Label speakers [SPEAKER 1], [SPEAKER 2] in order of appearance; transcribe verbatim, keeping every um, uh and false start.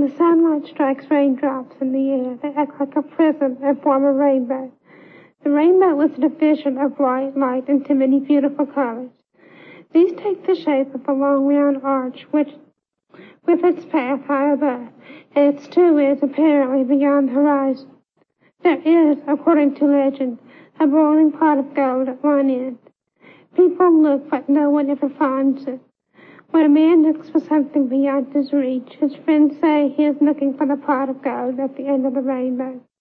[SPEAKER 1] the sunlight strikes raindrops in the air, they act like a prism and form a rainbow. The rainbow is a division of bright light into many beautiful colors. These take the shape of a long round arch which, with its path high above, and its two ends apparently beyond the horizon. There is, according to legend, a boiling pot of gold at one end. People look, but no one ever finds it. When a man looks for something beyond his reach, his friends say he is looking for the pot of gold at the end of the rainbow.